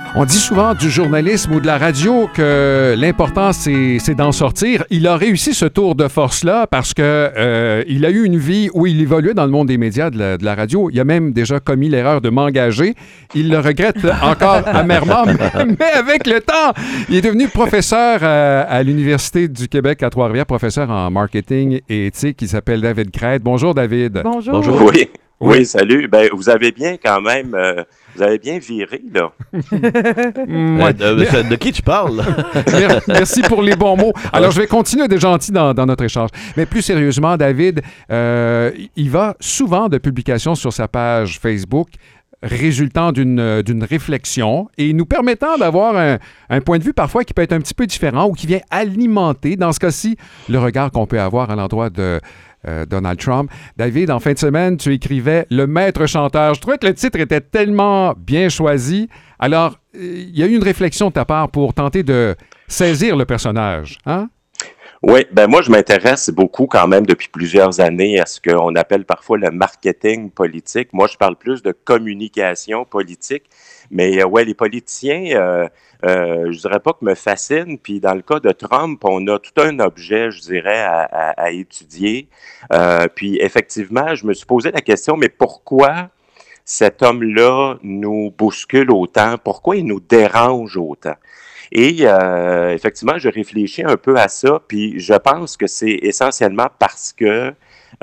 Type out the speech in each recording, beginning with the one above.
On dit souvent du journalisme ou de la radio que l'important, c'est d'en sortir. Il a réussi ce tour de force-là parce que il a eu une vie où il évoluait dans le monde des médias, de la radio. Il a même déjà commis l'erreur de m'engager. Il le regrette encore amèrement, mais avec le temps, il est devenu professeur à l'Université du Québec à Trois-Rivières, professeur en marketing et éthique. Il s'appelle David Crête. Bonjour, David. Bonjour. Bonjour. Oui, salut. Ben, vous avez bien quand même... Vous avez bien viré, là. Ouais. De qui tu parles? Merci pour les bons mots. Alors, je vais continuer d'être gentil dans notre échange. Mais plus sérieusement, David, il va souvent de publications sur sa page Facebook résultant d'une réflexion et nous permettant d'avoir un point de vue parfois qui peut être un petit peu différent ou qui vient alimenter, dans ce cas-ci, le regard qu'on peut avoir à l'endroit de Donald Trump. David, en fin de semaine, tu écrivais « Le maître chanteur ». Je trouvais que le titre était tellement bien choisi. Alors, il y a eu une réflexion de ta part pour tenter de saisir le personnage, hein? Oui, ben moi, je m'intéresse beaucoup quand même depuis plusieurs années à ce qu'on appelle parfois le marketing politique. Moi, je parle plus de communication politique, mais ouais, les politiciens, je dirais pas que me fascinent. Puis dans le cas de Trump, on a tout un objet, je dirais, à étudier. Puis effectivement, je me suis posé la question, mais pourquoi cet homme-là nous bouscule autant? Pourquoi il nous dérange autant? Et effectivement, je réfléchis un peu à ça, puis je pense que c'est essentiellement parce que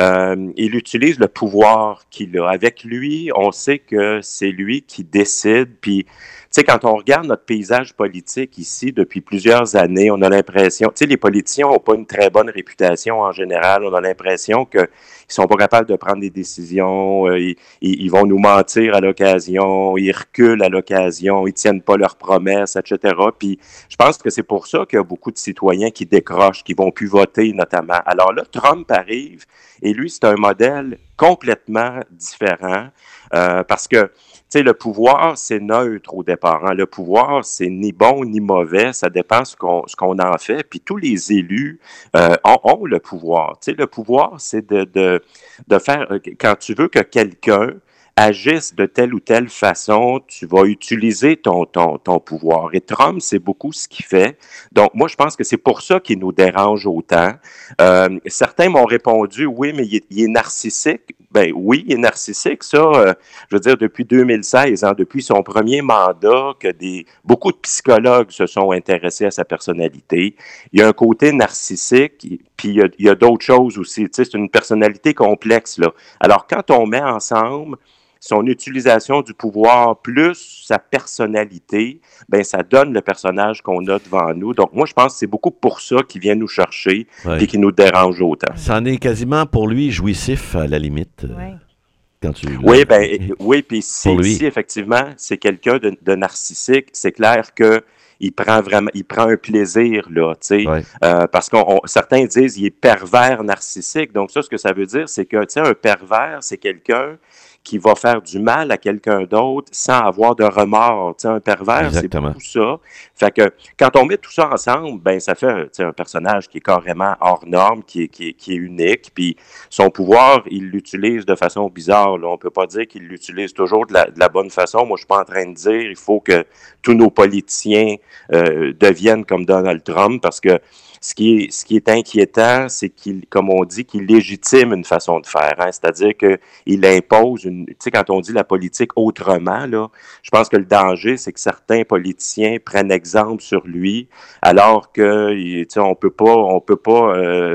il utilise le pouvoir qu'il a. Avec lui, on sait que c'est lui qui décide, puis tu sais, quand on regarde notre paysage politique ici depuis plusieurs années, on a l'impression, tu sais, les politiciens n'ont pas une très bonne réputation en général. On a l'impression qu'ils sont pas capables de prendre des décisions, ils vont nous mentir à l'occasion, ils reculent à l'occasion, ils tiennent pas leurs promesses, etc. Puis je pense que c'est pour ça qu'il y a beaucoup de citoyens qui décrochent, qui vont plus voter notamment. Alors là, Trump arrive et lui, c'est un modèle complètement différent parce que tu sais, le pouvoir, c'est neutre au départ. Hein? Le pouvoir, c'est ni bon ni mauvais. Ça dépend ce qu'on en fait. Puis tous les élus ont le pouvoir. Tu sais, le pouvoir, c'est de faire... Quand tu veux que quelqu'un agisse de telle ou telle façon, tu vas utiliser ton pouvoir. Et Trump, c'est beaucoup ce qu'il fait. Donc, moi, je pense que c'est pour ça qu'il nous dérange autant. Certains m'ont répondu, oui, mais il est narcissique. Ben oui, il est narcissique, ça, je veux dire, depuis 2016, hein, depuis son premier mandat, que beaucoup de psychologues se sont intéressés à sa personnalité. Il y a un côté narcissique, puis il y a d'autres choses aussi. Tu sais, c'est une personnalité complexe, là. Alors, quand on met ensemble son utilisation du pouvoir plus sa personnalité, ben ça donne le personnage qu'on a devant nous. Donc, moi, je pense que c'est beaucoup pour ça qu'il vient nous chercher et qui nous dérange autant. Ça en est quasiment pour lui jouissif, à la limite. Quand tu... Oui, puis si effectivement, c'est quelqu'un de narcissique, c'est clair que il prend un plaisir, là, tu sais, parce que certains disent qu'il est pervers narcissique. Donc, ça, ce que ça veut dire, c'est que, tu sais, un pervers, c'est quelqu'un qui va faire du mal à quelqu'un d'autre sans avoir de remords. Tu sais, un pervers, c'est beaucoup ça. Fait que quand on met tout ça ensemble, ben ça fait un personnage qui est carrément hors norme, qui est unique. Puis son pouvoir, il l'utilise de façon bizarre. Là. On peut pas dire qu'il l'utilise toujours de la bonne façon. Moi, je suis pas en train de dire il faut que tous nos politiciens deviennent comme Donald Trump, parce que ce qui est inquiétant, c'est comme on dit, qu'il légitime une façon de faire. Hein? C'est-à-dire qu'il impose tu sais, quand on dit la politique autrement, là, je pense que le danger, c'est que certains politiciens prennent exemple sur lui, alors que, tu sais, on peut pas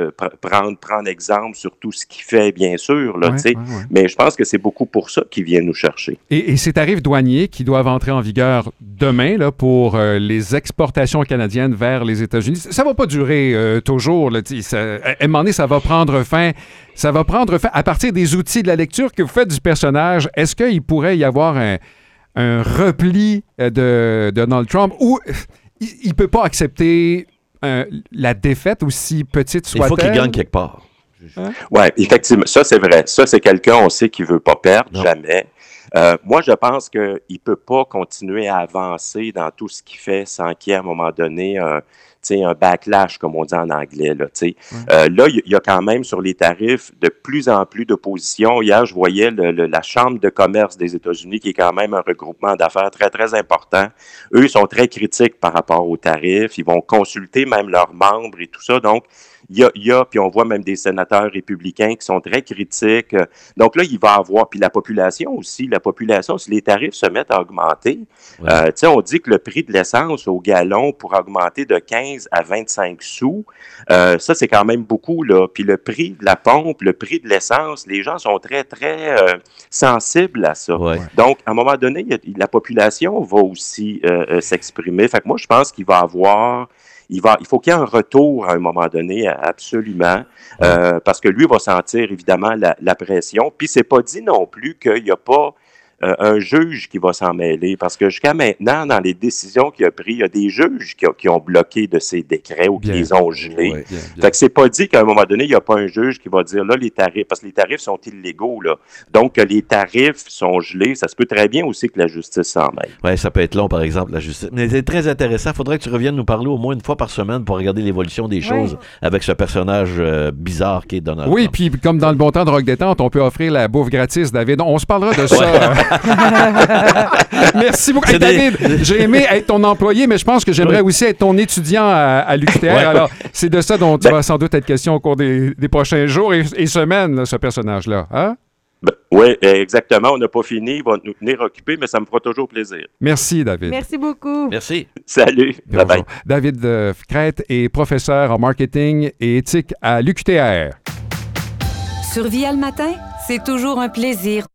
prendre exemple sur tout ce qu'il fait, bien sûr, là, tu sais. Mais je pense que c'est beaucoup pour ça qu'il vient nous chercher. Et ces tarifs douaniers qui doivent entrer en vigueur demain, là, pour les exportations canadiennes vers les États-Unis, ça va pas durer toujours. Là, à un moment donné, ça va prendre fin. Ça va prendre fin à partir des outils de la lecture que vous faites du personnage. Est-ce qu'il pourrait y avoir un repli de Donald Trump où il ne peut pas accepter la défaite, aussi petite soit-elle? Il faut qu'il gagne quelque part. Hein? Oui, effectivement. Ça, c'est vrai. Ça, c'est quelqu'un, on sait, qui ne veut pas perdre, jamais. Moi, je pense qu'il ne peut pas continuer à avancer dans tout ce qu'il fait sans qu'il y ait à un moment donné un backlash, comme on dit en anglais. Là, là, il y a quand même sur les tarifs de plus en plus d'opposition. Hier, je voyais la Chambre de commerce des États-Unis, qui est quand même un regroupement d'affaires très, très important. Eux, ils sont très critiques par rapport aux tarifs. Ils vont consulter même leurs membres et tout ça. Donc, puis on voit même des sénateurs républicains qui sont très critiques. Donc là, il va avoir, puis la population, si les tarifs se mettent à augmenter, on dit que le prix de l'essence au gallon pourrait augmenter de 15 à 25 sous. Ça, c'est quand même beaucoup, là. Puis le prix de la pompe, le prix de l'essence, les gens sont très, très sensibles à ça. Ouais. Donc, à un moment donné, la population va aussi s'exprimer. Fait que moi, je pense qu'il va avoir... Il faut qu'il y ait un retour à un moment donné, absolument, parce que lui va sentir évidemment la pression. Puis c'est pas dit non plus qu'il n'y a pas un juge qui va s'en mêler, parce que jusqu'à maintenant, dans les décisions qu'il a prises, il y a des juges qui ont bloqué de ces décrets ou qui les ont gelés. Ouais, fait que c'est pas dit qu'à un moment donné, il n'y a pas un juge qui va dire là, les tarifs, parce que les tarifs sont illégaux, là. Donc, que les tarifs sont gelés, ça se peut très bien aussi que la justice s'en mêle. Oui, ça peut être long, par exemple, la justice. Mais c'est très intéressant. Il faudrait que tu reviennes nous parler au moins une fois par semaine pour regarder l'évolution des choses avec ce personnage bizarre qui est Donald Trump. Oui, puis comme dans le bon temps de Rock Détente, on peut offrir la bouffe gratis, David. On se parlera de ça. Merci beaucoup. Hey, David, j'ai aimé être ton employé, mais je pense que j'aimerais aussi être ton étudiant à l'UQTR. Alors, c'est de ça dont tu vas sans doute être question au cours des prochains jours et semaines, là, ce personnage-là. Hein? Oui, exactement. On n'a pas fini. Il va nous tenir occupés, mais ça me fera toujours plaisir. Merci, David. Merci beaucoup. Merci. Salut. Bye-bye. David Crête est professeur en marketing et éthique à l'UQTR. Sur Via le matin, c'est toujours un plaisir